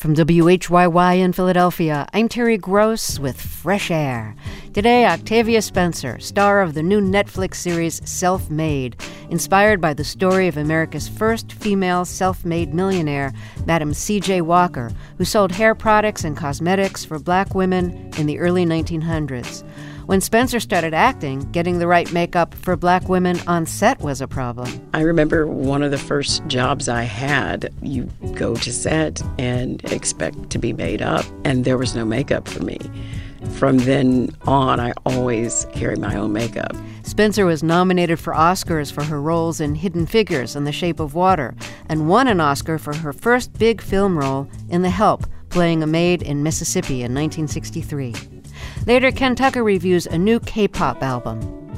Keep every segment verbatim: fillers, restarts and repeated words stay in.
From W H Y Y in Philadelphia, I'm Terry Gross with Fresh Air. Today, Octavia Spencer, star of the new Netflix series Self-Made, inspired by the story of America's first female self-made millionaire, Madam C J Walker, who sold hair products and cosmetics for black women in the early nineteen hundreds. When Spencer started acting, getting the right makeup for black women on set was a problem. I remember one of the first jobs I had, you go to set and expect to be made up, and there was no makeup for me. From then on, I always carried my own makeup. Spencer was nominated for Oscars for her roles in Hidden Figures and The Shape of Water, and won an Oscar for her first big film role in The Help, playing a maid in Mississippi in nineteen sixty-three. Later, Ken Tucker reviews a new K-pop album.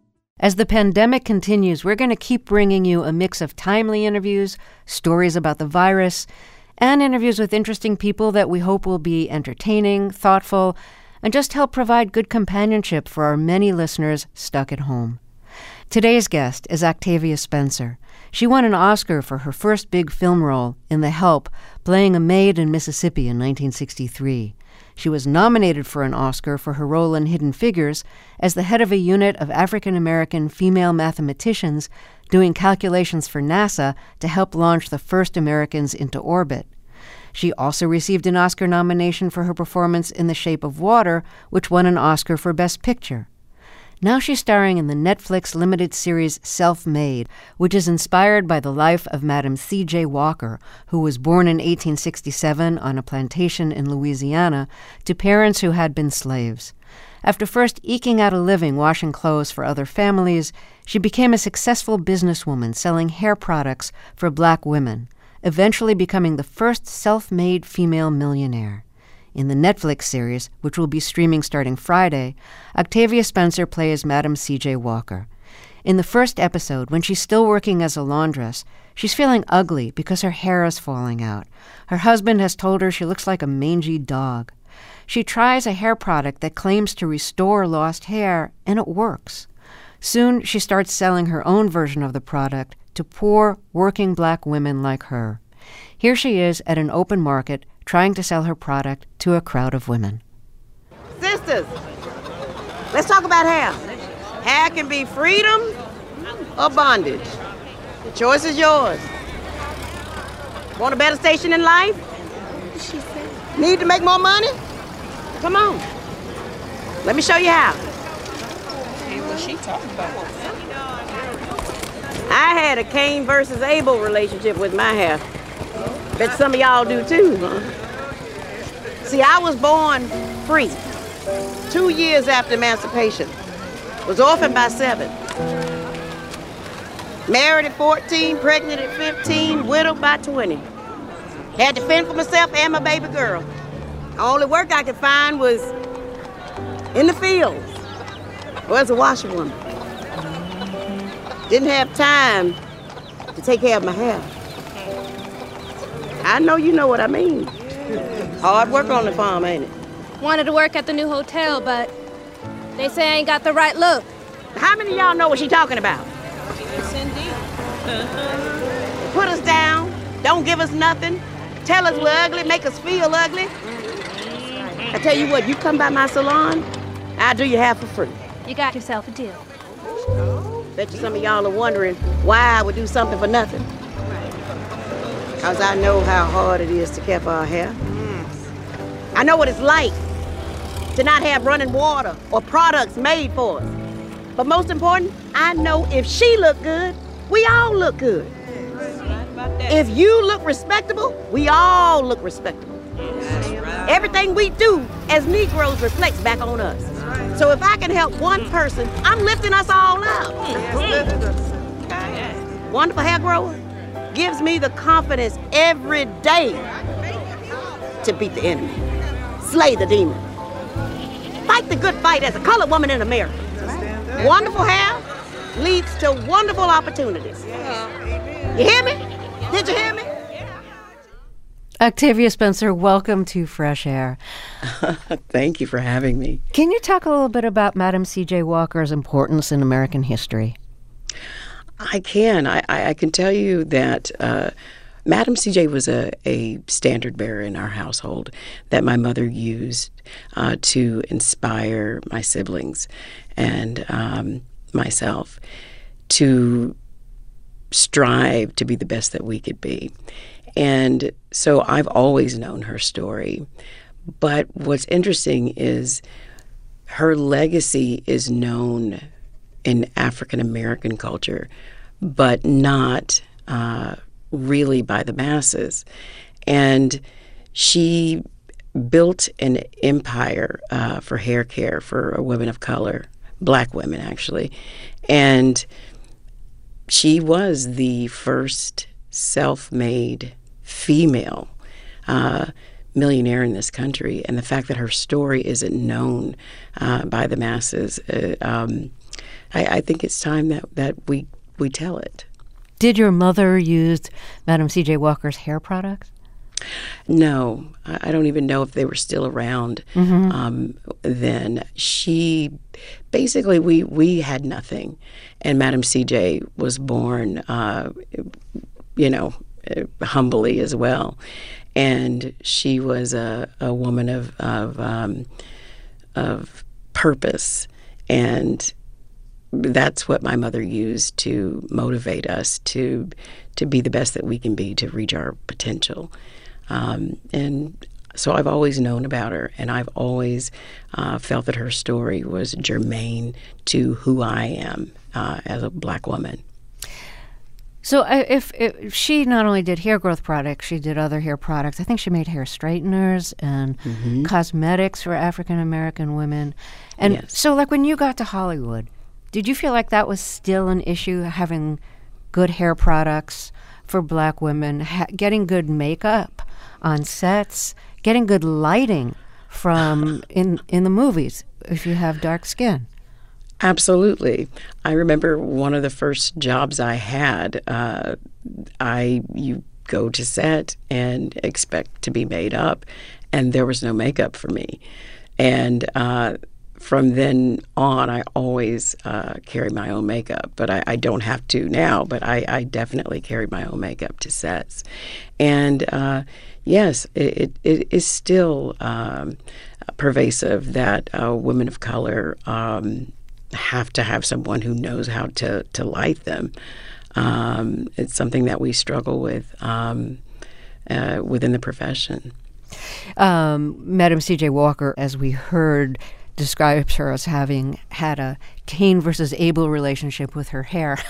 As the pandemic continues, we're going to keep bringing you a mix of timely interviews, stories about the virus, and interviews with interesting people that we hope will be entertaining, thoughtful, and just help provide good companionship for our many listeners stuck at home. Today's guest is Octavia Spencer. She won an Oscar for her first big film role in The Help, playing a maid in Mississippi in nineteen sixty-three. She was nominated for an Oscar for her role in Hidden Figures as the head of a unit of African-American female mathematicians doing calculations for NASA to help launch the first Americans into orbit. She also received an Oscar nomination for her performance in The Shape of Water, which won an Oscar for Best Picture. Now she's starring in the Netflix limited series Self-Made, which is inspired by the life of Madam C J Walker, who was born in eighteen sixty-seven on a plantation in Louisiana to parents who had been slaves. After first eking out a living washing clothes for other families, she became a successful businesswoman selling hair products for black women, eventually becoming the first self-made female millionaire. In the Netflix series, which will be streaming starting Friday, Octavia Spencer plays Madam C J Walker. In the first episode, when she's still working as a laundress, she's feeling ugly because her hair is falling out. Her husband has told her she looks like a mangy dog. She tries a hair product that claims to restore lost hair, and it works. Soon, she starts selling her own version of the product to poor, working black women like her. Here she is at an open market trying to sell her product to a crowd of women. Sisters, let's talk about hair. Hair can be freedom or bondage. The choice is yours. Want a better station in life? She said. Need to make more money? Come on. Let me show you how. Hey, what she talking about? I had a Cain versus Abel relationship with my hair. Bet some of y'all do too, huh? See, I was born free, two years after emancipation. Was orphaned by seven. Married at fourteen, pregnant at fifteen, widowed by twenty. Had to fend for myself and my baby girl. The only work I could find was in the fields or as a washerwoman. Didn't have time to take care of my hair. I know you know what I mean. Hard work on the farm, ain't it? Wanted to work at the new hotel, but they say I ain't got the right look. How many of y'all know what she's talking about? Yes, indeed. Put us down, don't give us nothing, tell us we're ugly, make us feel ugly. I tell you what, you come by my salon, I'll do your hair for free. You got yourself a deal. Bet you some of y'all are wondering why I would do something for nothing. Because I know how hard it is to care for our hair. I know what it's like to not have running water or products made for us. But most important, I know if she look good, we all look good. If you look respectable, we all look respectable. Everything we do as Negroes reflects back on us. So if I can help one person, I'm lifting us all up. Wonderful hair grower gives me the confidence every day to beat the enemy, slay the demon, fight the good fight as a colored woman in America. Wonderful hair leads to wonderful opportunities. You hear me? Did you hear me? Octavia Spencer, welcome to Fresh Air. Thank you for having me. Can you talk a little bit about Madam C J Walker's importance in American history? I can. I, I can tell you that uh, Madam C J was a, a standard bearer in our household that my mother used uh, to inspire my siblings and um, myself to strive to be the best that we could be. And so I've always known her story. But what's interesting is her legacy is known in African American culture, but not uh, really by the masses. And she built an empire uh, for hair care for women of color, Black women actually. And she was the first self-made female uh, millionaire in this country. And the fact that her story isn't known uh, by the masses, uh, um, I, I think it's time that, that we, we tell it. Did your mother use Madam C J Walker's hair products? No, I don't even know if they were still around mm-hmm. um, then. She, basically, we, we had nothing. And Madam C J was born, uh, you know, humbly as well. And she was a, a woman of of, um, of purpose. And that's what my mother used to motivate us to to be the best that we can be, to reach our potential. Um, and so I've always known about her, and I've always uh, felt that her story was germane to who I am uh, as a Black woman. So if, if she not only did hair growth products, she did other hair products. I think she made hair straighteners and mm-hmm. cosmetics for African American women. And yes. So like when you got to Hollywood, did you feel like that was still an issue, having good hair products for Black women, ha- getting good makeup on sets, getting good lighting from in in the movies if you have dark skin? Absolutely. I remember one of the first jobs I had, uh, I you go to set and expect to be made up, and there was no makeup for me. And uh, from then on, I always uh, carry my own makeup, but I, I don't have to now, but I, I definitely carry my own makeup to sets. And uh, yes, it, it is still um, pervasive that uh, women of color um, have to have someone who knows how to, to light them. Um, it's something that we struggle with um, uh, within the profession. Um, Madam C J Walker, as we heard, describes her as having had a Cain versus Abel relationship with her hair.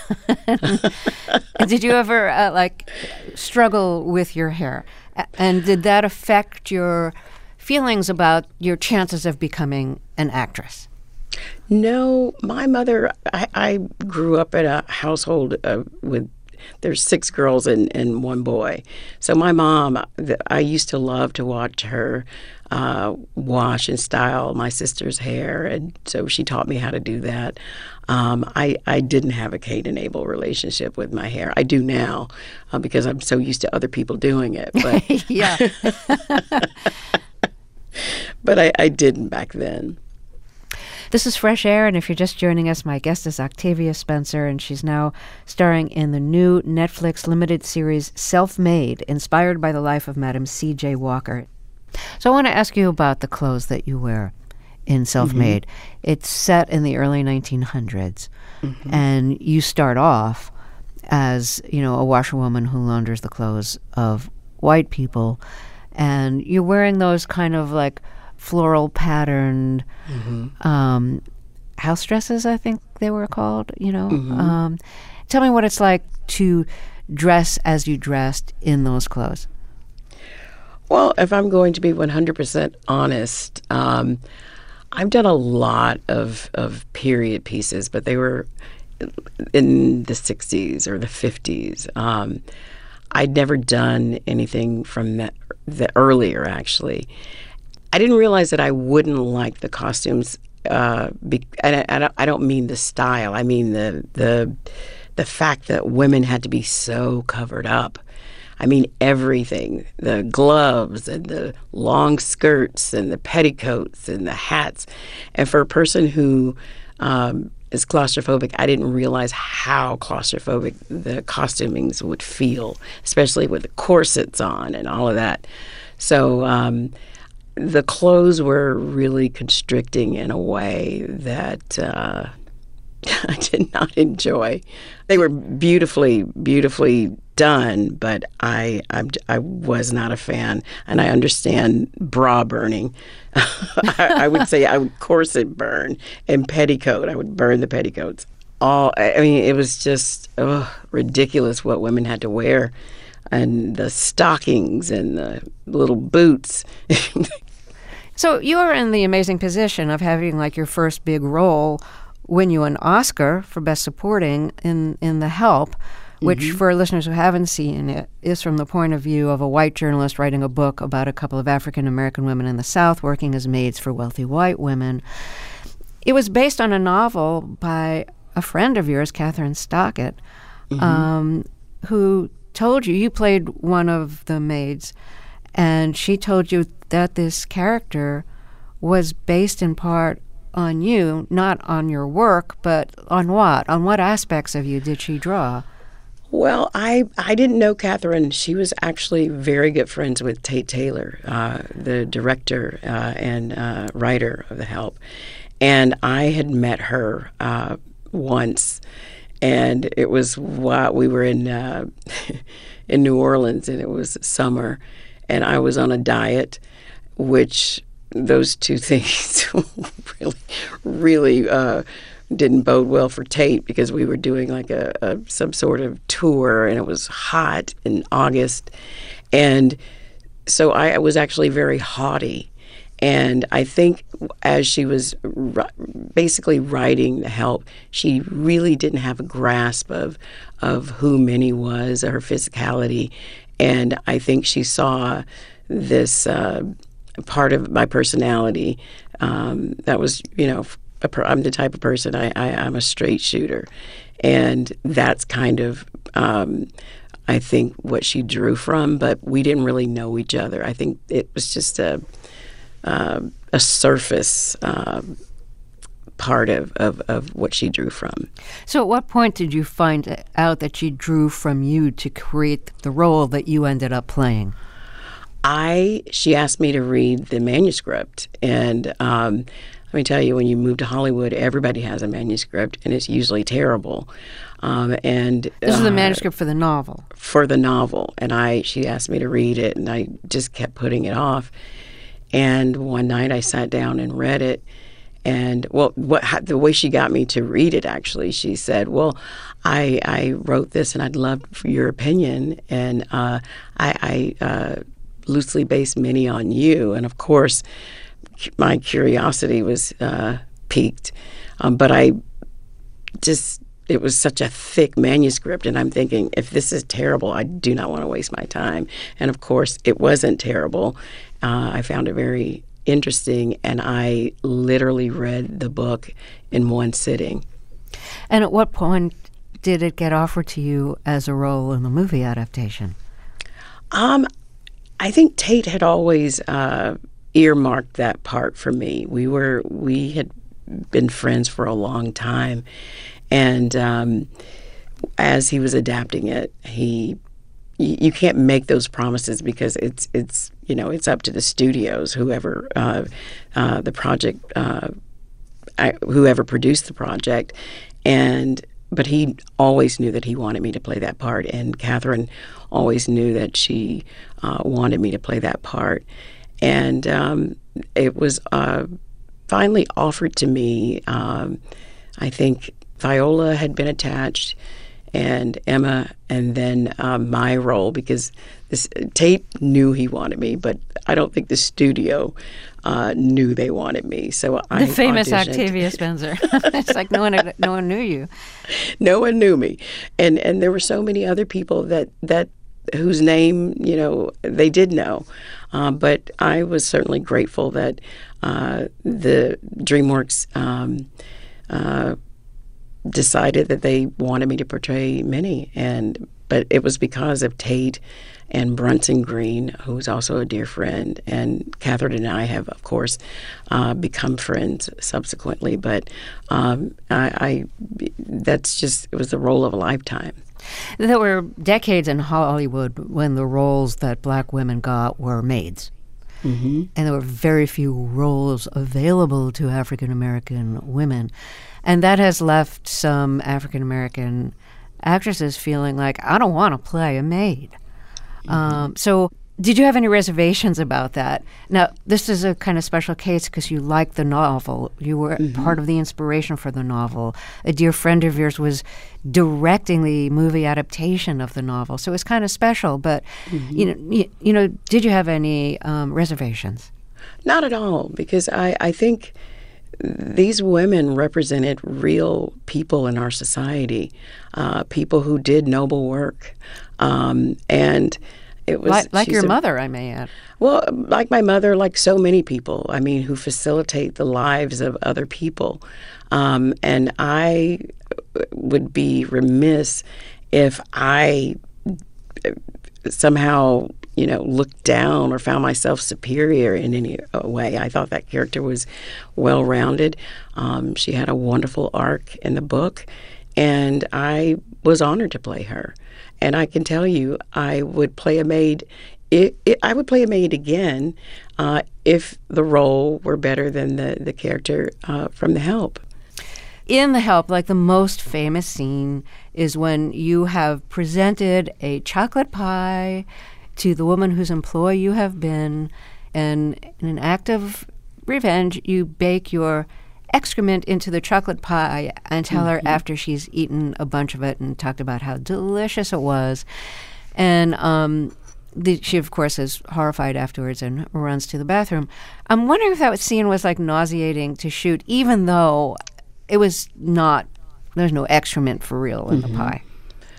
Did you ever uh, like struggle with your hair? And did that affect your feelings about your chances of becoming an actress? No, my mother, I, I grew up in a household uh, with, there's six girls and, and one boy. So my mom, I used to love to watch her uh, wash and style my sister's hair. And so she taught me how to do that. Um, I, I didn't have a Cain and Abel relationship with my hair. I do now uh, because I'm so used to other people doing it. But yeah. But I, I didn't back then. This is Fresh Air, and if you're just joining us, my guest is Octavia Spencer, and she's now starring in the new Netflix limited series Self-Made, inspired by the life of Madam C J Walker. So I want to ask you about the clothes that you wear in Self-Made. Mm-hmm. It's set in the early nineteen hundreds, mm-hmm. and you start off as, you know, a washerwoman who launders the clothes of white people, and you're wearing those kind of like floral patterned mm-hmm. um, house dresses, I think they were called, you know. Mm-hmm. Um, tell me what it's like to dress as you dressed in those clothes. Well, if I'm going to be one hundred percent honest, um, I've done a lot of, of period pieces, but they were in the sixties or the fifties. Um, I'd never done anything from that, the earlier, actually. I didn't realize that I wouldn't like the costumes, uh, be, and I, I, don't, I don't mean the style. I mean the the the fact that women had to be so covered up. I mean everything, the gloves and the long skirts and the petticoats and the hats. And for a person who um, as claustrophobic. I didn't realize how claustrophobic the costumings would feel, especially with the corsets on and all of that. So um, the clothes were really constricting in a way that uh, I did not enjoy. They were beautifully, beautifully done, but I, I, I was not a fan, and I understand bra burning. I, I would say I would corset burn and petticoat. I would burn the petticoats. All I mean, it was just oh, ridiculous what women had to wear, and the stockings and the little boots. So you are in the amazing position of having like your first big role win you an Oscar for Best Supporting in, in The Help, which mm-hmm. for listeners who haven't seen it is from the point of view of a white journalist writing a book about a couple of African-American women in the South working as maids for wealthy white women. It was based on a novel by a friend of yours, Catherine Stockett, mm-hmm. um, who told you, you played one of the maids, and she told you that this character was based in part on you, not on your work, but on what? On what aspects of you did she draw? Well, I, I didn't know Catherine. She was actually very good friends with Tate Taylor, uh, the director uh, and uh, writer of The Help. And I had met her uh, once, and it was while we were in uh, in New Orleans, and it was summer, and I was on a diet, which those two things really, really uh, didn't bode well for Tate, because we were doing like a, a some sort of tour, and it was hot in August, and so I, I was actually very haughty. And I think as she was r- basically writing The Help, she really didn't have a grasp of of who Minnie was, or her physicality. And I think she saw this uh, part of my personality um, that was, you know, a per- I'm the type of person, I, I, I'm a straight shooter. And that's kind of, um, I think, what she drew from. But we didn't really know each other. I think it was just a... Uh, a surface uh, part of, of, of what she drew from. So at what point did you find out that she drew from you to create the role that you ended up playing? I she asked me to read the manuscript, and um, let me tell you, when you move to Hollywood, everybody has a manuscript, and it's usually terrible. Um, and this uh, is the manuscript for the novel. For the novel, and I she asked me to read it, and I just kept putting it off. And one night I sat down and read it, and well, what how, the way she got me to read it, actually, she said, "Well, I I wrote this, and I'd love for your opinion, and uh, I, I uh, loosely based Minnie on you." And of course, my curiosity was uh, piqued, um, but I just it was such a thick manuscript, and I'm thinking, if this is terrible, I do not want to waste my time. And of course, it wasn't terrible. Uh, I found it very interesting, and I literally read the book in one sitting. And at what point did it get offered to you as a role in the movie adaptation? Um, I think Tate had always uh, earmarked that part for me. We were we had been friends for a long time, and um, as he was adapting it, he you can't make those promises, because it's it's you know it's up to the studios, whoever uh, uh, the project, uh, I, whoever produced the project, and but he always knew that he wanted me to play that part, and Catherine always knew that she uh, wanted me to play that part, and um, it was uh, finally offered to me. Um, I think Viola had been attached, and Emma, and then uh, my role, because this Tate knew he wanted me, but I don't think the studio uh, knew they wanted me. So I the famous auditioned. Octavia Spencer. It's like no one, no one knew you. No one knew me, and and there were so many other people that that whose name you know they did know, uh, but I was certainly grateful that uh, the DreamWorks. Um, uh, decided that they wanted me to portray Minnie, and but it was because of Tate and Brunson Green, who's also a dear friend, and Catherine and I have, of course, uh, become friends subsequently. But um, I, I, that's just, it was the role of a lifetime. There were decades in Hollywood when the roles that black women got were maids. Mm-hmm. And there were very few roles available to African American women. And that has left some African American actresses feeling like, I don't want to play a maid. Mm-hmm. Um, so did you have any reservations about that? Now, this is a kind of special case because you liked the novel. You were mm-hmm. part of the inspiration for the novel. A dear friend of yours was directing the movie adaptation of the novel. So it was kind of special. But, mm-hmm. you know, you, you know, did you have any um, reservations? Not at all, because I, I think these women represented real people in our society, uh, people who did noble work. Um, and it was like, like your a, mother, I may add. Well, like my mother, like so many people, I mean, who facilitate the lives of other people. Um, and I would be remiss if I somehow, you know, looked down or found myself superior in any way. I thought that character was well-rounded. Um, she had a wonderful arc in the book, and I was honored to play her. And I can tell you, I would play a maid. It, it, I would play a maid again uh, if the role were better than the the character uh, from The Help. In The Help, like the most famous scene is when you have presented a chocolate pie to the woman whose employee you have been, and in an act of revenge, you bake your excrement into the chocolate pie and tell mm-hmm. her after she's eaten a bunch of it and talked about how delicious it was. And um, the, she, of course, is horrified afterwards and runs to the bathroom. I'm wondering if that scene was like nauseating to shoot, even though it was not, there's no excrement for real in mm-hmm. the pie.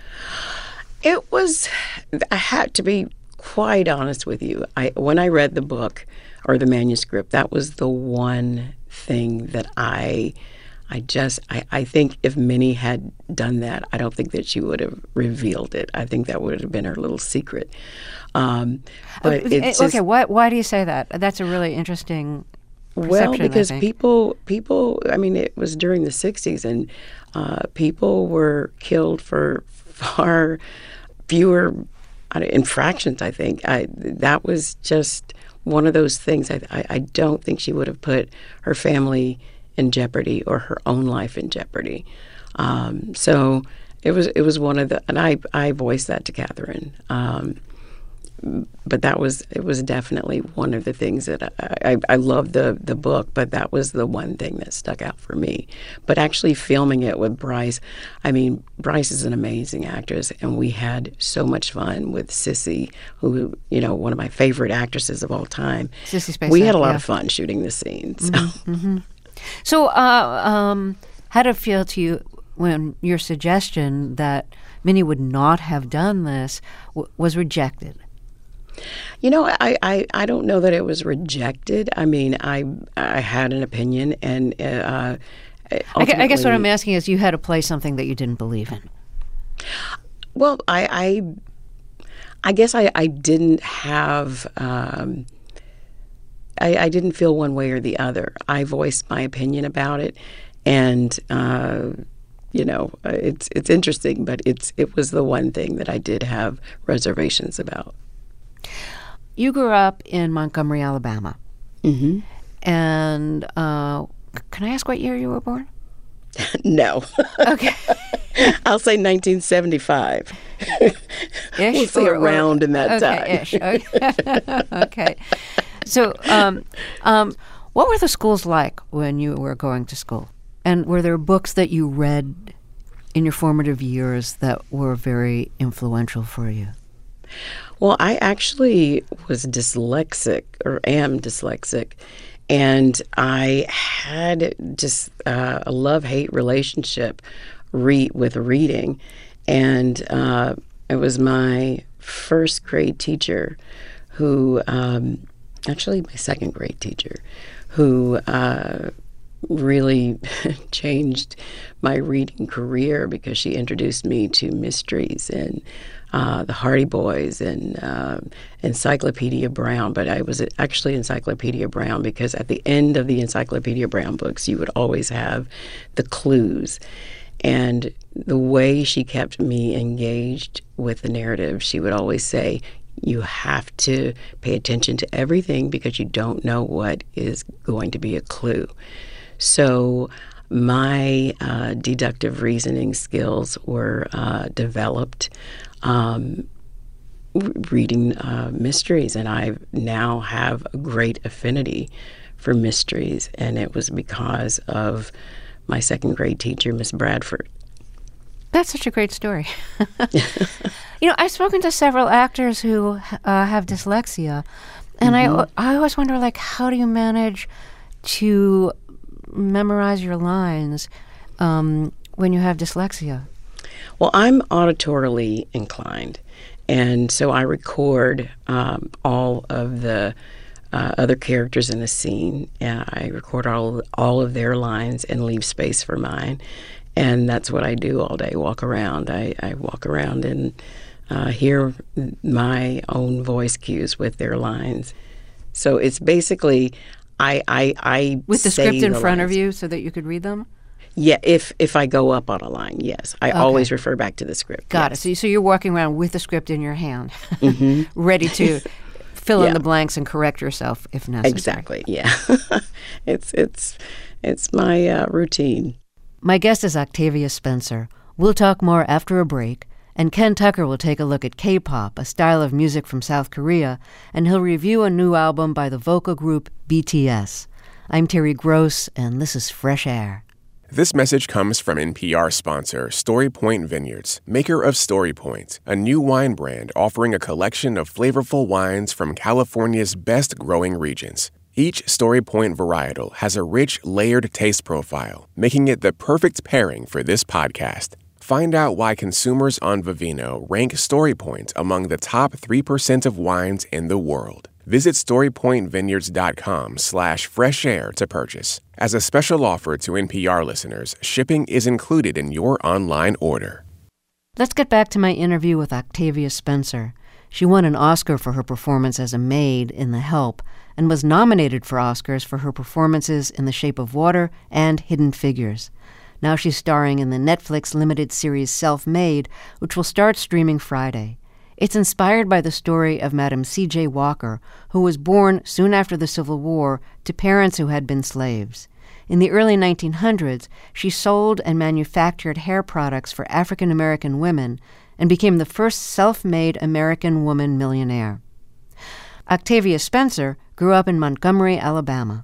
It was, I had to be quite honest with you. I when I read the book or the manuscript, that was the one thing that I I just I, I think if Minnie had done that, I don't think that she would have revealed it. I think that would have been her little secret. Um, but okay, it's okay just, why why do you say that? That's a really interesting well, because I think. people people I mean it was during the sixties, and uh, people were killed for far fewer infractions. I think I that was just one of those things. I, I, I don't think she would have put her family in jeopardy or her own life in jeopardy. Um, so it was it was one of the, and I, I voiced that to Catherine. Um, but that was it was definitely one of the things that I, I, I loved the the book, but that was the one thing that stuck out for me. But actually filming it with Bryce, I mean, Bryce is an amazing actress, and we had so much fun with Sissy, who, you know, one of my favorite actresses of all time. Sissy Spacek, we had a lot yeah. of fun shooting the scenes. So, mm-hmm, mm-hmm. so uh, um, how did it feel to you when your suggestion that Minnie would not have done this w- was rejected? You know, I, I, I don't know that it was rejected. I mean, I I had an opinion, and uh, I, I guess what I'm asking is, you had to play something that you didn't believe in. Well, I I, I guess I, I didn't have. Um, I, I didn't feel one way or the other. I voiced my opinion about it, and uh, you know, it's it's interesting, but it's it was the one thing that I did have reservations about. You grew up in Montgomery, Alabama. Mm-hmm. And uh, can I ask what year you were born? No. Okay. I'll say nineteen seventy-five. Ish? We'll say or, around or, in that okay, time. Ish. Okay. Okay. So um, um, what were the schools like when you were going to school? And were there books that you read in your formative years that were very influential for you? Well, I actually was dyslexic, or am dyslexic, and I had just uh, a love-hate relationship re- with reading, and uh, it was my first grade teacher who, um, actually my second grade teacher, who uh, really changed my reading career because she introduced me to mysteries and uh, the Hardy Boys and uh, Encyclopedia Brown. But I was actually Encyclopedia Brown because at the end of the Encyclopedia Brown books, you would always have the clues. And the way she kept me engaged with the narrative, she would always say, you have to pay attention to everything because you don't know what is going to be a clue. So my uh, deductive reasoning skills were uh, developed um, reading uh, mysteries, and I now have a great affinity for mysteries, and it was because of my second grade teacher, Miss Bradford. That's such a great story. You know, I've spoken to several actors who uh, have dyslexia, and mm-hmm. I, I always wonder, like, how do you manage to memorize your lines um, when you have dyslexia? Well, I'm auditorily inclined, and so I record um, all of the uh, other characters in the scene. And I record all all of their lines and leave space for mine, and that's what I do all day. Walk around. I, I walk around and uh, hear my own voice cues with their lines. So it's basically I I, I with the say script in the front lines. of you so that you could read them. Yeah, if if I go up on a line, yes. I Okay. always refer back to the script. Got yes. it. So, so you're walking around with the script in your hand, Mm-hmm. ready to fill in Yeah. the blanks and correct yourself if necessary. Exactly, yeah. it's it's it's my uh, routine. My guest is Octavia Spencer. We'll talk more after a break, and Ken Tucker will take a look at K-pop, a style of music from South Korea, and he'll review a new album by the vocal group B T S. I'm Terry Gross, and this is Fresh Air. This message comes from N P R sponsor Story Point Vineyards, maker of Story Point, a new wine brand offering a collection of flavorful wines from California's best growing regions. Each Story Point varietal has a rich, layered taste profile, making it the perfect pairing for this podcast. Find out why consumers on Vivino rank Story Point among the top three percent of wines in the world. Visit storypointvineyards.com slash fresh air to purchase. As a special offer to N P R listeners, shipping is included in your online order. Let's get back to my interview with Octavia Spencer. She won an Oscar for her performance as a maid in The Help and was nominated for Oscars for her performances in The Shape of Water and Hidden Figures. Now she's starring in the Netflix limited series Self-Made, which will start streaming Friday. It's inspired by the story of Madam C J Walker, who was born soon after the Civil War to parents who had been slaves. In the early nineteen hundreds, she sold and manufactured hair products for African American women and became the first self-made American woman millionaire. Octavia Spencer grew up in Montgomery, Alabama.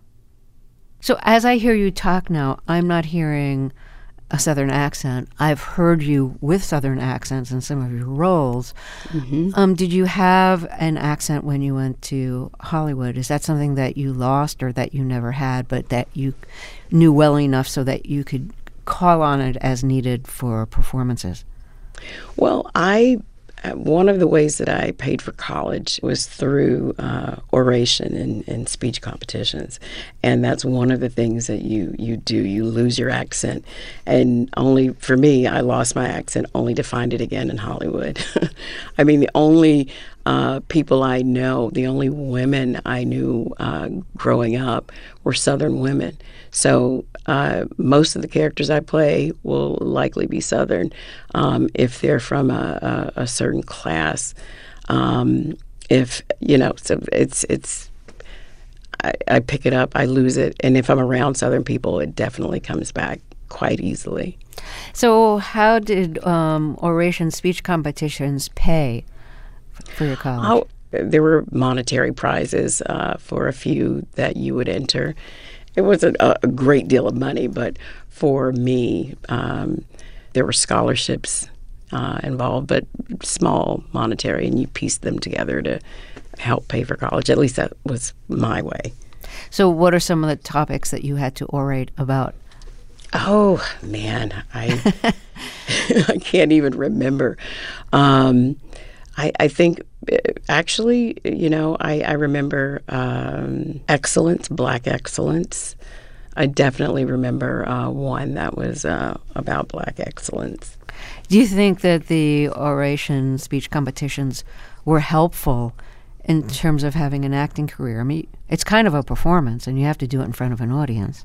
So as I hear you talk now, I'm not hearing a Southern accent. I've heard you with Southern accents in some of your roles. Mm-hmm. Um, did you have an accent when you went to Hollywood? Is that something that you lost or that you never had, but that you knew well enough so that you could call on it as needed for performances? Well, I one of the ways that I paid for college was through uh, oration and, and speech competitions, and that's one of the things that you you do. You lose your accent, and only for me, I lost my accent only to find it again in Hollywood. I mean, the only uh, people I know, the only women I knew uh, growing up were Southern women. So uh, most of the characters I play will likely be Southern um, if they're from a, a, a certain class. Um, if you know, so it's it's. I, I pick it up, I lose it, and if I'm around Southern people, it definitely comes back quite easily. So, how did um, oration speech competitions pay for your college? Oh, there were monetary prizes uh, for a few that you would enter. It wasn't a, a great deal of money, but for me, um, there were scholarships uh, involved, but small monetary, and you pieced them together to help pay for college. At least that was my way. So what are some of the topics that you had to orate about? Oh, man, I I can't even remember. Um, I, I think, actually, you know, I, I remember um, excellence, Black excellence, I definitely remember uh, one that was uh, about Black excellence. Do you think that the oration speech competitions were helpful in terms of having an acting career? I mean, it's kind of a performance, and you have to do it in front of an audience.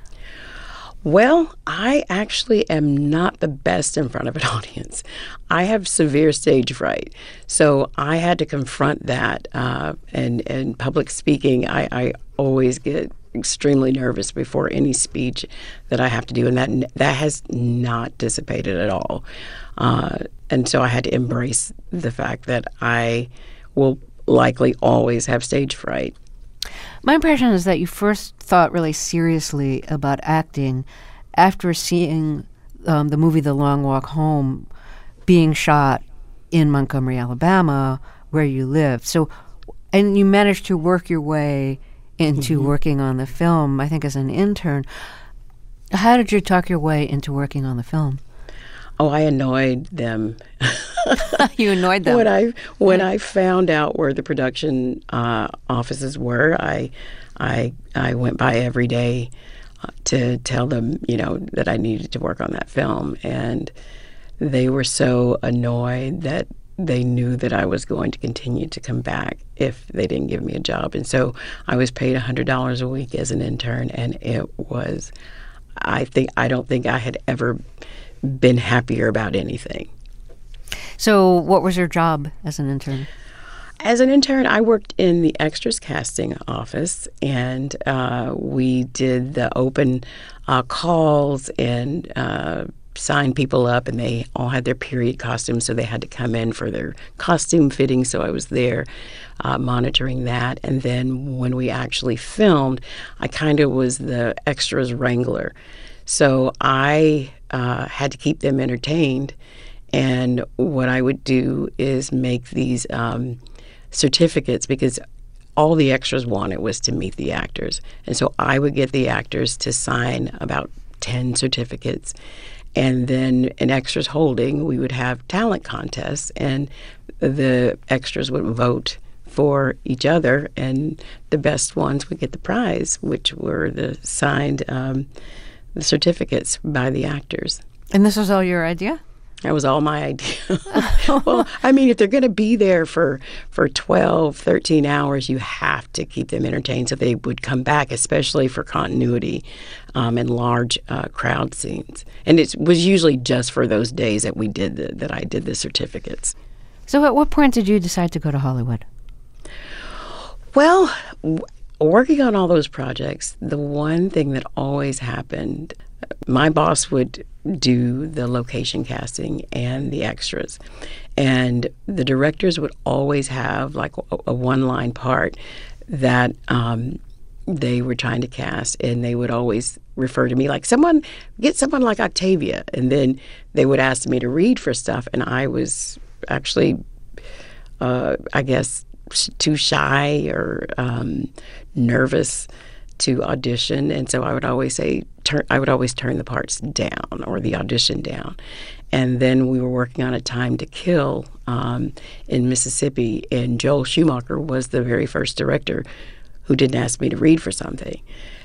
Well, I actually am not the best in front of an audience. I have severe stage fright, so I had to confront that. Uh, and, and public speaking, I, I always get extremely nervous before any speech that I have to do, and that that has not dissipated at all. Uh, and so I had to embrace the fact that I will likely always have stage fright. My impression is that you first thought really seriously about acting after seeing um, the movie The Long Walk Home being shot in Montgomery, Alabama, where you lived. So, and you managed to work your way into mm-hmm. working on the film, I think, as an intern. How did you talk your way into working on the film? Oh, I annoyed them. You annoyed them? When I when I found out where the production uh, offices were, I I I went by every day uh, to tell them, you know, that I needed to work on that film, and they were so annoyed that they knew that I was going to continue to come back if they didn't give me a job. And so I was paid one hundred dollars a week as an intern, and it was, I think, I don't think I had ever been happier about anything. So what was your job as an intern? As an intern, I worked in the extras casting office, and uh, we did the open uh, calls and uh, signed people up, and they all had their period costumes, so they had to come in for their costume fitting. So I was there uh, monitoring that. And then when we actually filmed, I kind of was the extras wrangler. So I uh, had to keep them entertained. And what I would do is make these um, certificates, because all the extras wanted was to meet the actors. And so I would get the actors to sign about ten certificates. And then in Extras Holding, we would have talent contests, and the extras would vote for each other, and the best ones would get the prize, which were the signed um, the certificates by the actors. And this was all your idea? That was all my idea. Well, I mean, if they're going to be there for, for twelve, thirteen hours, you have to keep them entertained so they would come back, especially for continuity um, and large uh, crowd scenes. And it was usually just for those days that we did the, that I did the certificates. So at what point did you decide to go to Hollywood? Well, w- working on all those projects, the one thing that always happened, my boss would do the location casting and the extras, and the directors would always have like a, a one-line part that um, they were trying to cast, and they would always refer to me like, someone, get someone like Octavia, and then they would ask me to read for stuff, and I was actually, uh, I guess, too shy or um, nervous to audition, and so I would always say, turn, I would always turn the parts down or the audition down. And then we were working on A Time to Kill um, in Mississippi, and Joel Schumacher was the very first director who didn't ask me to read for something.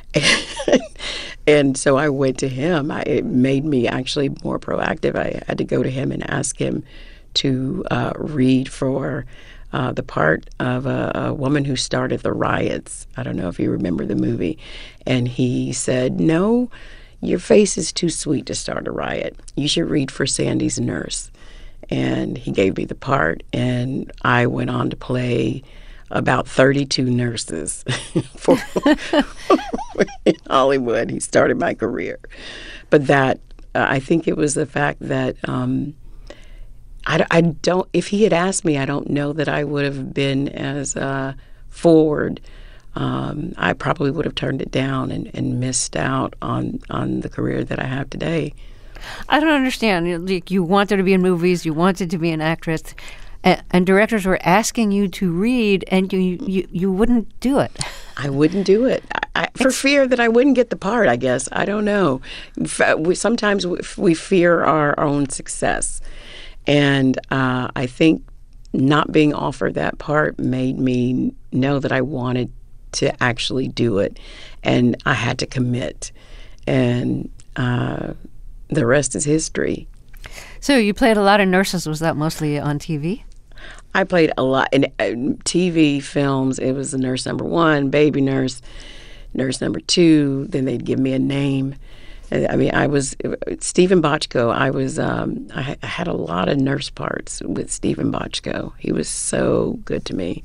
And so I went to him. I, it made me actually more proactive. I had to go to him and ask him to uh, read for Uh, the part of a, a woman who started the riots. I don't know if you remember the movie. And he said, no, your face is too sweet to start a riot. You should read for Sandy's nurse. And he gave me the part, and I went on to play about thirty-two nurses for in Hollywood. He started my career. But that, uh, I think it was the fact that um, I, I don't, if he had asked me, I don't know that I would have been as uh, forward. Um, I probably would have turned it down and, and missed out on, on the career that I have today. I don't understand. Like, you wanted to be in movies, you wanted to be an actress, and, and directors were asking you to read, and you, you, you wouldn't do it. I wouldn't do it. I, for fear that I wouldn't get the part, I guess. I don't know. We, sometimes we fear our own success. And uh, I think not being offered that part made me know that I wanted to actually do it, and I had to commit, and uh, the rest is history. So you played a lot of nurses. Was that mostly on T V? I played a lot in uh, T V, films. It was the nurse number one, baby nurse, nurse number two. Then they'd give me a name. I mean, I was Stephen Bochco. I was um, I, I had a lot of nurse parts with Stephen Bochco. He was so good to me.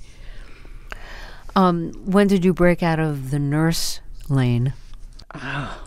Um, when did you break out of the nurse lane? Oh,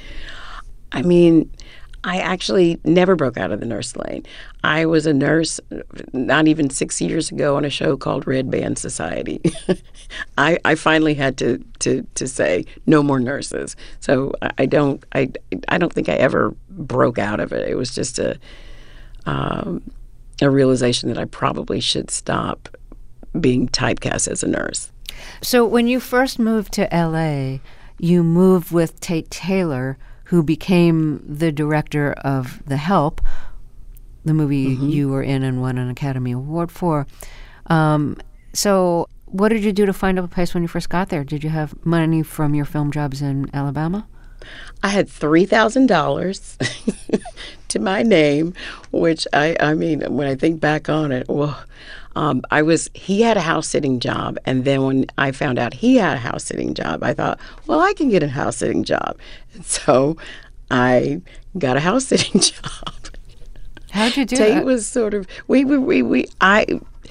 I mean, I actually never broke out of the nurse lane. I was a nurse not even six years ago on a show called Red Band Society. I, I finally had to, to, to say no more nurses. So I don't I I don't think I ever broke out of it. It was just a um, a realization that I probably should stop being typecast as a nurse. So when you first moved to L A, you moved with Tate Taylor, who became the director of The Help, the movie mm-hmm. you were in and won an Academy Award for. Um, so what did you do to find a place when you first got there? Did you have money from your film jobs in Alabama? I had three thousand dollars to my name, which I, I mean, when I think back on it, well, um, I was, he had a house-sitting job. And then when I found out he had a house-sitting job, I thought, well, I can get a house-sitting job. And so I got a house-sitting job. How'd you do Tate that? was sort of, we, we, we, we, I,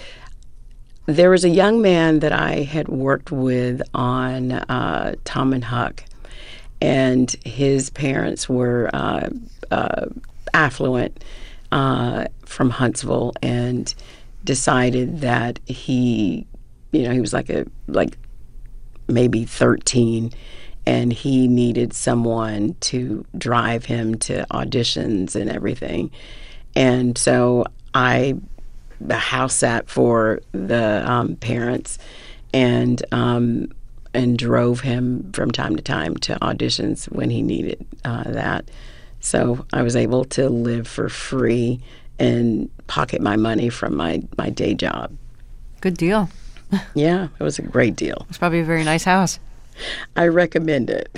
there was a young man that I had worked with on uh, Tom and Huck, and his parents were uh, uh, affluent uh, from Huntsville, and decided that he, you know, he was like a like maybe thirteen, and he needed someone to drive him to auditions and everything. And so I house sat for the um, parents and um, and drove him from time to time to auditions when he needed uh, that. So I was able to live for free and pocket my money from my, my day job. Good deal. Yeah, it was a great deal. It's probably a very nice house. I recommend it.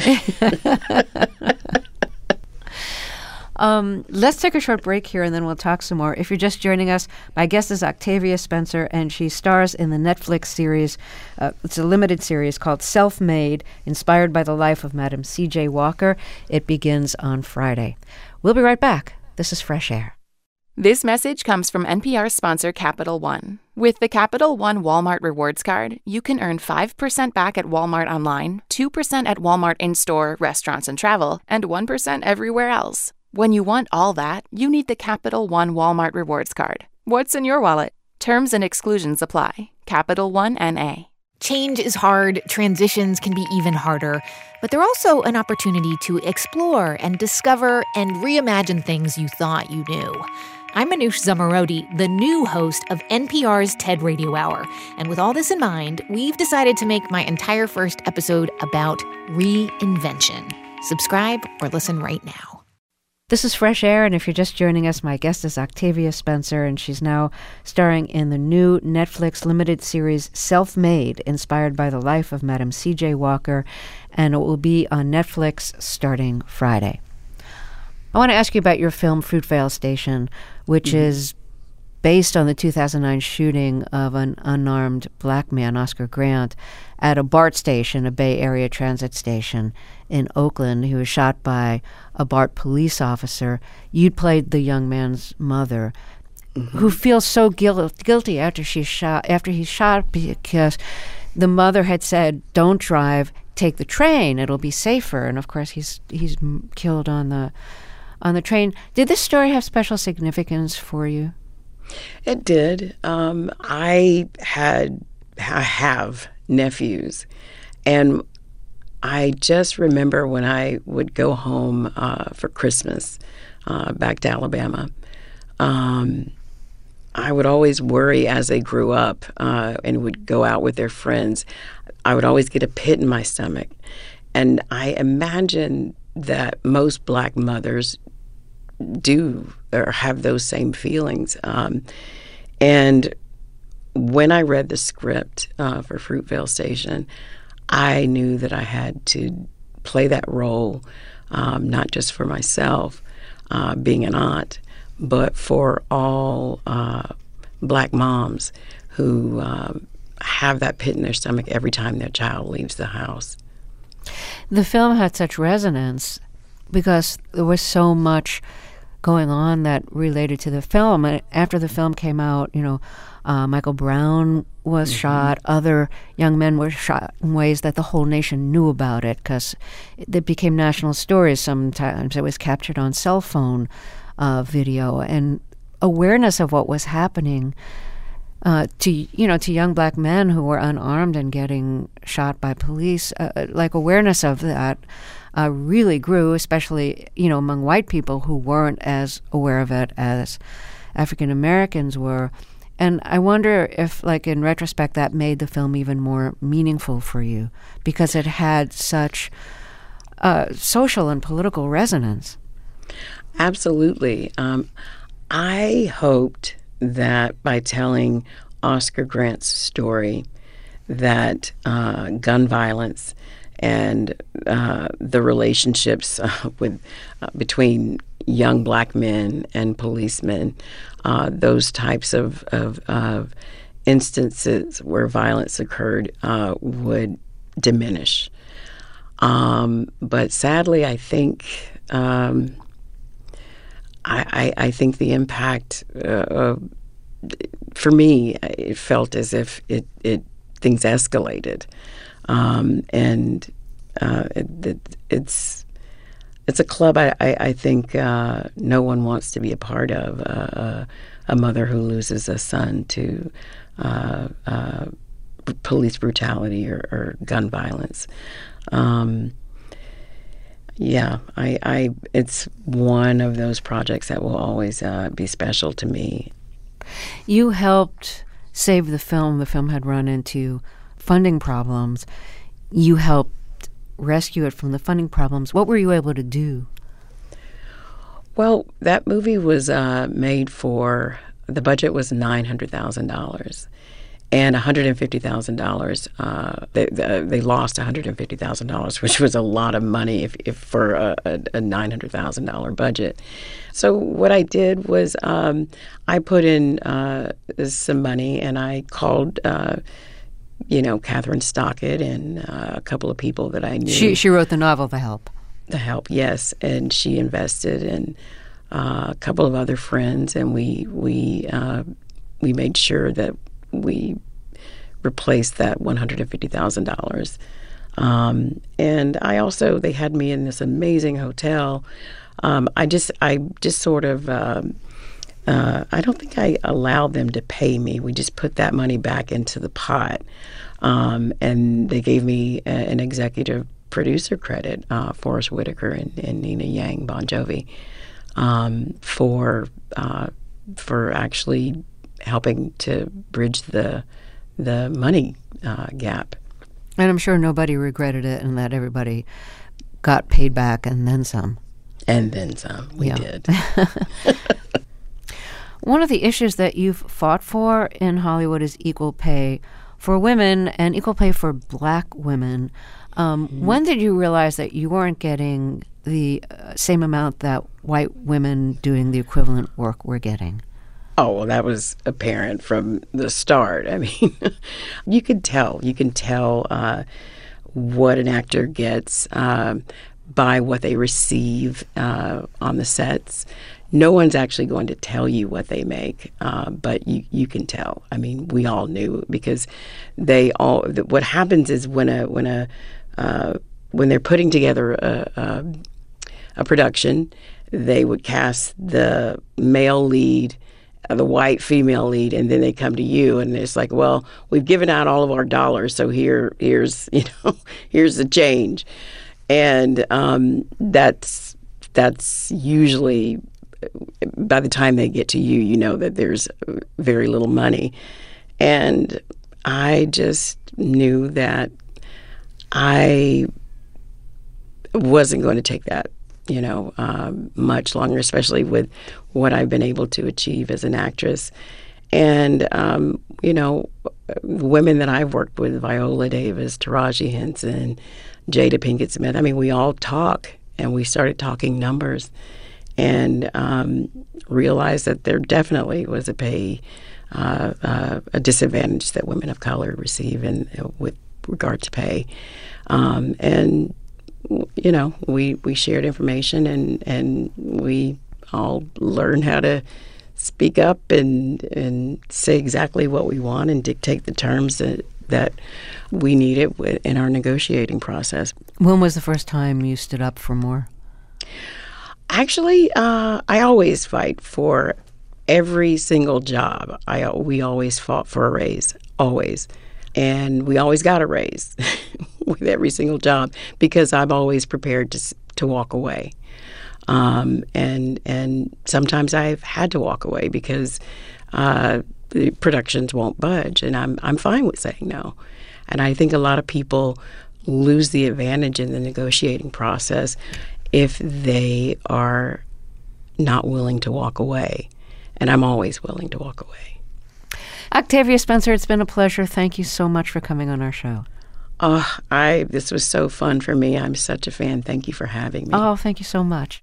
Um, let's take a short break here and then we'll talk some more. If you're just joining us, my guest is Octavia Spencer, and she stars in the Netflix series. Uh, it's a limited series called Self-Made, inspired by the life of Madam C J Walker. It begins on Friday. We'll be right back. This is Fresh Air. This message comes from N P R sponsor Capital One. With the Capital One Walmart Rewards Card, you can earn five percent back at Walmart online, two percent at Walmart in-store, restaurants, and travel, and one percent everywhere else. When you want all that, you need the Capital One Walmart Rewards Card. What's in your wallet? Terms and exclusions apply. Capital One N A. Change is hard, transitions can be even harder, but they're also an opportunity to explore and discover and reimagine things you thought you knew. I'm Manoush Zomorodi, the new host of N P R's TED Radio Hour, and with all this in mind, we've decided to make my entire first episode about reinvention. Subscribe or listen right now. This is Fresh Air, and if you're just joining us, my guest is Octavia Spencer, and she's now starring in the new Netflix limited series Self-Made, inspired by the life of Madam C J Walker, and it will be on Netflix starting Friday. I want to ask you about your film Fruitvale Station, which mm-hmm. is based on the two thousand nine shooting of an unarmed black man, Oscar Grant, at a BART station, a Bay Area transit station in Oakland. He was shot by a BART police officer. You'd played the young man's mother, mm-hmm. who feels so guil- guilty after she shot after he shot because the mother had said, "Don't drive, take the train. It'll be safer." And of course, he's he's killed on the on the train. Did this story have special significance for you? It did. Um, I had, I have nephews, and I just remember when I would go home uh, for Christmas uh, back to Alabama, um, I would always worry as they grew up uh, and would go out with their friends. I would always get a pit in my stomach, and I imagine that most black mothers do or have those same feelings. Um, and when I read the script uh, for Fruitvale Station, I knew that I had to play that role, um, not just for myself, uh, being an aunt, but for all uh, Black moms who uh, have that pit in their stomach every time their child leaves the house. The film had such resonance because there was so much going on that related to the film. And after the film came out, you know, uh, Michael Brown was mm-hmm. shot. Other young men were shot in ways that the whole nation knew about it because it, it became national stories. Sometimes it was captured on cell phone uh, video, and awareness of what was happening uh, to you know to young Black men who were unarmed and getting shot by police. Uh, like awareness of that. Uh, really grew, especially, you know, among white people who weren't as aware of it as African Americans were. And I wonder if, like, in retrospect, that made the film even more meaningful for you because it had such uh, social and political resonance. Absolutely. Um, I hoped that by telling Oscar Grant's story that uh, gun violence and uh, the relationships uh, with uh, between young Black men and policemen, uh, those types of, of, of instances where violence occurred uh, would diminish. Um, but sadly, I think um, I, I, I think the impact uh, for me, it felt as if it, it things escalated. Um, and uh, it, it, it's it's a club I, I, I think uh, no one wants to be a part of, uh, a mother who loses a son to uh, uh, police brutality or, or gun violence. Um, yeah, I, I it's one of those projects that will always uh, be special to me. You helped save the film. The film had run into funding problems. You helped rescue it from the funding problems. What were you able to do? Well, that movie was uh, made for, the budget was nine hundred thousand dollars. And one hundred fifty thousand dollars, uh, they, they lost one hundred fifty thousand dollars, which was a lot of money if, if for a, a, a nine hundred thousand dollars budget. So what I did was um, I put in uh, some money, and I called uh, you know, Catherine Stockett and uh, a couple of people that I knew. She she wrote the novel, The Help. The Help, yes. And she invested in uh, a couple of other friends, and we we uh, we made sure that we replaced that one hundred fifty thousand dollars. Um, and I also, they had me in this amazing hotel. Um, I just I just sort of... Um, Uh, I don't think I allowed them to pay me. We just put that money back into the pot. Um, and they gave me a, an executive producer credit, uh, Forrest Whitaker and, and Nina Yang Bon Jovi, um, for uh, for actually helping to bridge the the money uh, gap. And I'm sure nobody regretted it, and that everybody got paid back and then some. And then some. We yeah. did. One of the issues that you've fought for in Hollywood is equal pay for women and equal pay for Black women. Um, mm-hmm. When did you realize that you weren't getting the uh, same amount that white women doing the equivalent work were getting? Oh, well, that was apparent from the start. I mean, you could tell. You can tell uh, what an actor gets uh, by what they receive uh, on the sets. No one's actually going to tell you what they make, uh, but you, you can tell. I mean, we all knew because they all. What happens is when a when a uh, when they're putting together a, a, a production, they would cast the male lead, uh, the white female lead, and then they come to you, and it's like, well, we've given out all of our dollars, so here here's you know here's the change, and um, that's that's usually. By the time they get to you, you know that there's very little money. And I just knew that I wasn't going to take that, you know, um, much longer, especially with what I've been able to achieve as an actress. And, um, you know, women that I've worked with, Viola Davis, Taraji Henson, Jada Pinkett Smith, I mean, we all talk, and we started talking numbers and um, realized that there definitely was a pay, uh, uh, a disadvantage that women of color receive in, with regard to pay. Um, and, you know, we, we shared information, and, and we all learned how to speak up and and say exactly what we want and dictate the terms that, that we needed in our negotiating process. When was the first time you stood up for more? Actually, uh, I always fight for every single job. I we always fought for a raise, always. And we always got a raise with every single job because I'm always prepared to to walk away. Um, and and sometimes I've had to walk away because uh, the productions won't budge, and I'm I'm fine with saying no. And I think a lot of people lose the advantage in the negotiating process if they are not willing to walk away. And I'm always willing to walk away. Octavia Spencer, it's been a pleasure. Thank you so much for coming on our show. Oh, I this was so fun for me. I'm such a fan. Thank you for having me. Oh, thank you so much.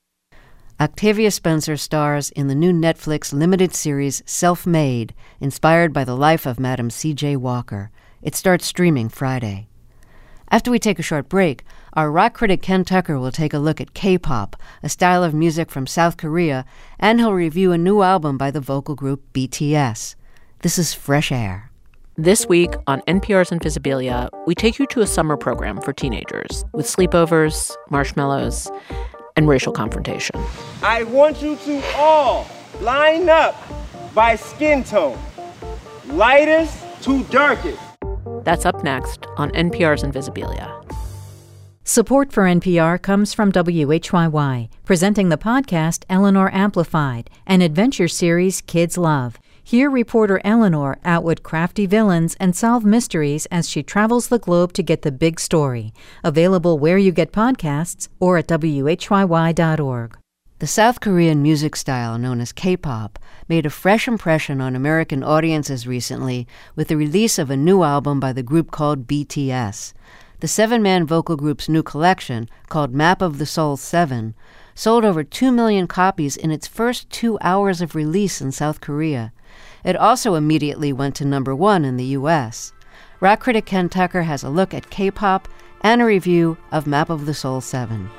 Octavia Spencer stars in the new Netflix limited series Self-Made, inspired by the life of Madam C J Walker. It starts streaming Friday. After we take a short break, our rock critic Ken Tucker will take a look at K-pop, a style of music from South Korea, and he'll review a new album by the vocal group B T S. This is Fresh Air. This week on N P R's Invisibilia, we take you to a summer program for teenagers with sleepovers, marshmallows, and racial confrontation. I want you to all line up by skin tone, lightest to darkest. That's up next on N P R's Invisibilia. Support for N P R comes from W H Y Y, presenting the podcast Eleanor Amplified, an adventure series kids love. Hear reporter Eleanor outwit crafty villains and solve mysteries as she travels the globe to get the big story. Available where you get podcasts or at W H Y Y dot org. The South Korean music style known as K-pop made a fresh impression on American audiences recently with the release of a new album by the group called B T S. The seven-man vocal group's new collection, called Map of the Soul seven, sold over two million copies in its first two hours of release in South Korea. It also immediately went to number one in the U S. Rock critic Ken Tucker has a look at K-pop and a review of Map of the Soul seven.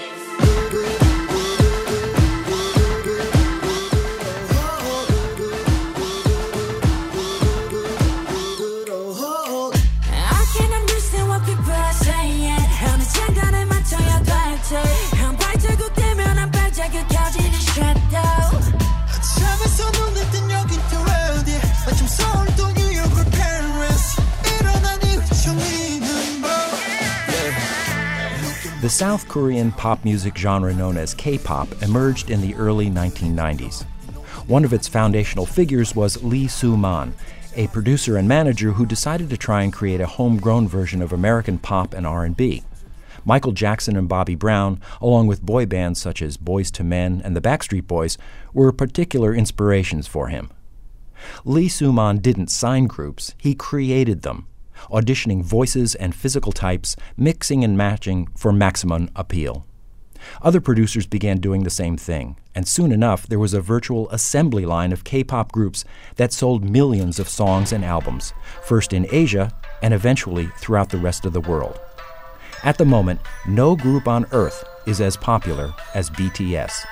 The South Korean pop music genre known as K-pop emerged in the early nineteen nineties. One of its foundational figures was Lee Soo-man, a producer and manager who decided to try and create a homegrown version of American pop and R and B. Michael Jackson and Bobby Brown, along with boy bands such as Boyz two Men and the Backstreet Boys, were particular inspirations for him. Lee Soo-man didn't sign groups, he created them, auditioning voices and physical types, mixing and matching for maximum appeal. Other producers began doing the same thing, and soon enough there was a virtual assembly line of K-pop groups that sold millions of songs and albums, first in Asia and eventually throughout the rest of the world. At the moment, no group on Earth is as popular as B T S.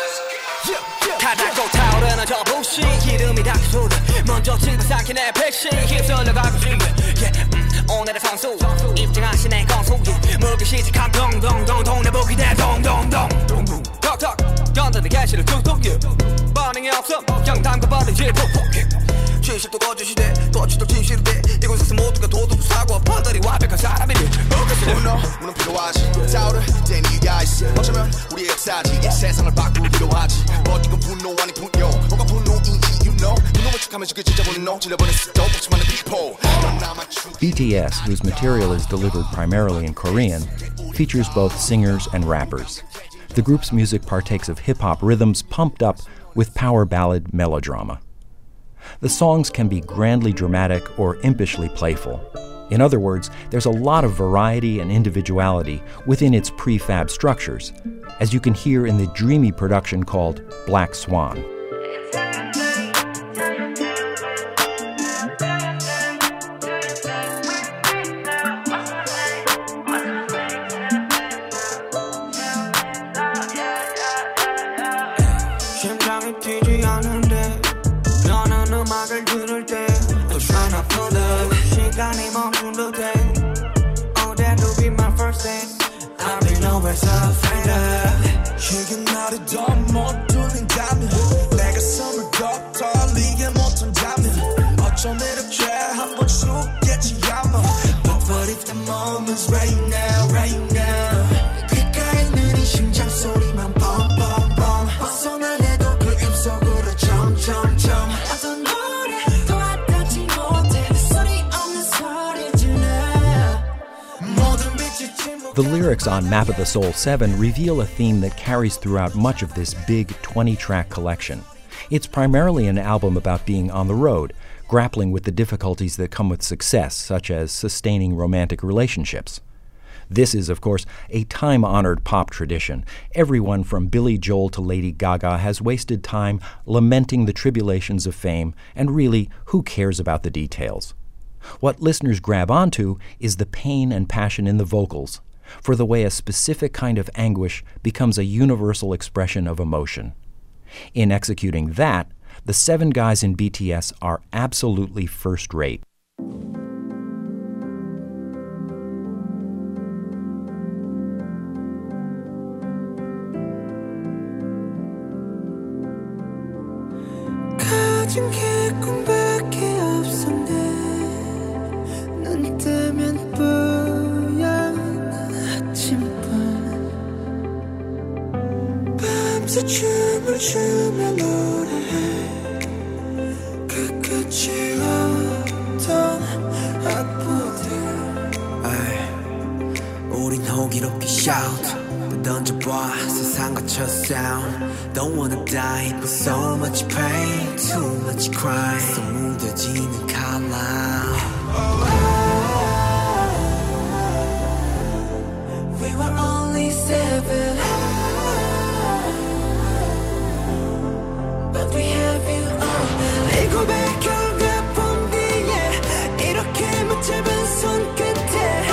B T S, whose material is delivered primarily in Korean, features both singers and rappers. The group's music partakes of hip-hop rhythms pumped up with power ballad melodrama. The songs can be grandly dramatic or impishly playful. In other words, there's a lot of variety and individuality within its prefab structures, as you can hear in the dreamy production called Black Swan. The lyrics on Map of the Soul seven reveal a theme that carries throughout much of this big twenty-track collection. It's primarily an album about being on the road, grappling with the difficulties that come with success, such as sustaining romantic relationships. This is, of course, a time-honored pop tradition. Everyone from Billy Joel to Lady Gaga has wasted time lamenting the tribulations of fame, and really, who cares about the details? What listeners grab onto is the pain and passion in the vocals, for the way a specific kind of anguish becomes a universal expression of emotion. In executing that, the seven guys in B T S are absolutely first-rate. 춤을 추며 노래해 그 끝이 없던 악보들 우린 호기롭게 shout 던져봐 세상 거쳐 sound Don't wanna die but so much pain Too much crime 속 묻어지는 칼날 We were only seven But we have you all 내 고백 결과 본 뒤에 이렇게 못 잡은 손끝에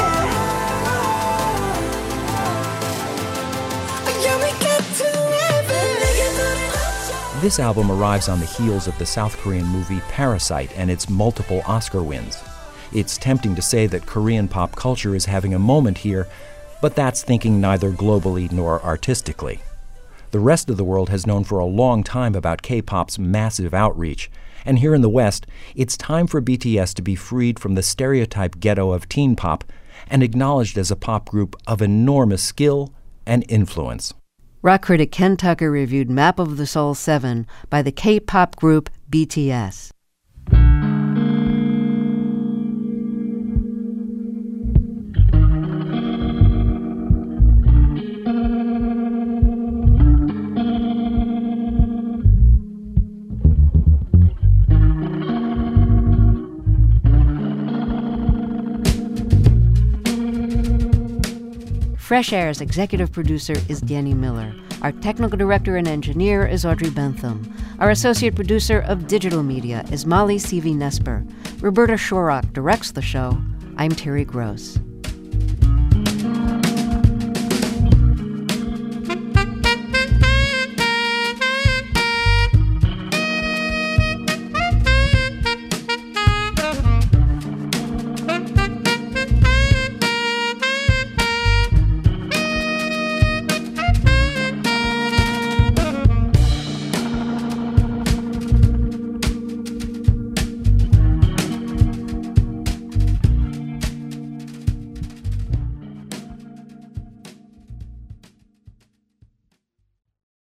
This album arrives on the heels of the South Korean movie Parasite and its multiple Oscar wins. It's tempting to say that Korean pop culture is having a moment here, but that's thinking neither globally nor artistically. The rest of the world has known for a long time about K-pop's massive outreach, and here in the West, it's time for B T S to be freed from the stereotype ghetto of teen pop and acknowledged as a pop group of enormous skill and influence. Rock critic Ken Tucker reviewed Map of the Soul seven by the K-pop group B T S. Fresh Air's executive producer is Danny Miller. Our technical director and engineer is Audrey Bentham. Our associate producer of digital media is Molly Seavey-Nesper. Roberta Shorrock directs the show. I'm Terry Gross.